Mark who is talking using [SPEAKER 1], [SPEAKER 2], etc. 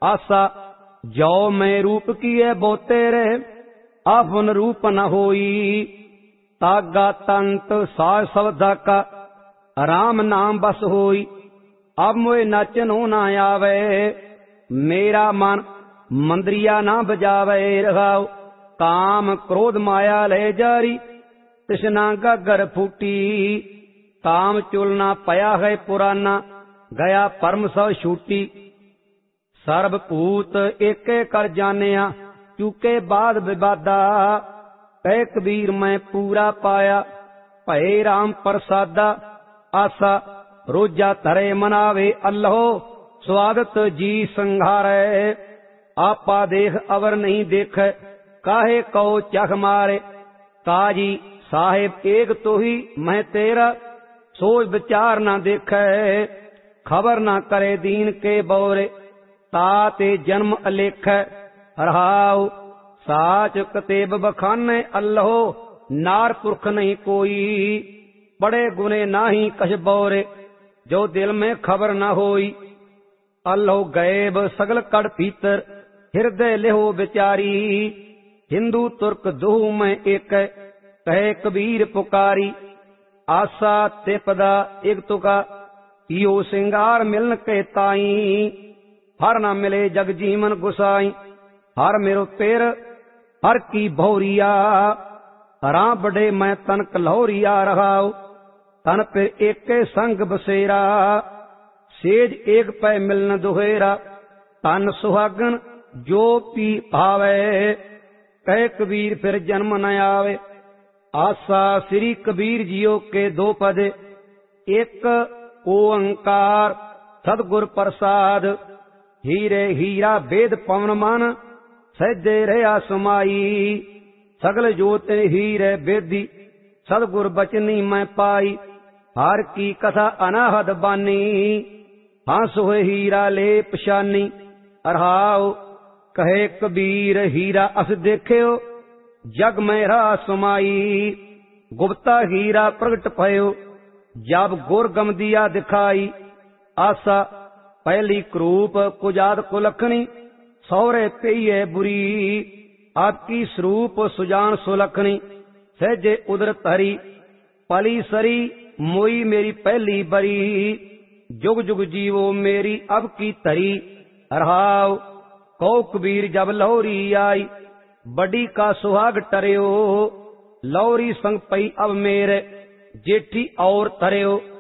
[SPEAKER 1] आसा जो मैं रूप किए बो तेरे आपन रूप न होई। तागा तंत सार सवधा का राम नाम बस होई। अब मोए नाचनो न आवे मेरा मन मंदरिया ना बजावे। रघाओ काम क्रोध माया ले जारी तृष्णा गागर फूटी। काम चुलना पया है पुराना गया परम सब छूटी। सर्वभूत एक कर जानिया चूके बाद विवादा। कह कबीर मैं पूरा पाया भय राम प्रसादा। आसा रोजा धरे मनावे अल्लाहो स्वागत जी संघारे। आपा देख अवर नहीं देख काहे कहो चख मारे। काजी साहेब एक तो ही मैं तेरा सोच विचार ना देखे। खबर ना करे दीन के बौरे ताते जन्म अलेख। रहाओ साच कतेब बखाने अल्लाहो नार पुरख नहीं कोई। बड़े गुने नाही कछ बौरे जो दिल में खबर न होई। अल्लाहो गैब सगल कड़ भीतर हृदय लेहो विचारी। हिंदू तुर्क दोहू में एक कहे कबीर पुकारी। आसा तिपदा एक तुका यो सिंगार मिलन के ताई। हर न मिले जग जीवन गुसाई। हर मेरो पेर हर की भौरिया। हरा बड़े मैं तन कलौरिया। रहाओ तन फिर एक संग बसेरा। सेज एक पै मिलन दुहेरा। तन सुहागन जो पी भावे। कह कबीर फिर जन्म न आवे। आसा श्री कबीर जियो के दो पद एक ओंकार सतगुर प्रसाद। हीरे हीरा वेद पवन मन सहजे रहा समाई। सगल जोत हीरे वेदी सतगुर बचनी मैं पाई। हर की कथा अनाहद बानी हंस हुए हीरा ले पशानी। अरहाओ कहे कबीर हीरा अस देखियो जग में रहा समाई। गुप्ता हीरा प्रगट भयो जब गुर गम दिया दिखाई। आसा पहली क्रूप कुजाद कुलखनी सौरे पेये बुरी। आपकी स्वरूप सुजान सुलखनी सहजे उदर तरी। पली सरी मोई मेरी पहली बरी। जुग जुग जीवो मेरी अब की तरी। रहाओ कौ कबीर जब लौरी आई बड़ी का सुहाग टरियो। लौरी संग पई अब मेरे जेठी और तरियो।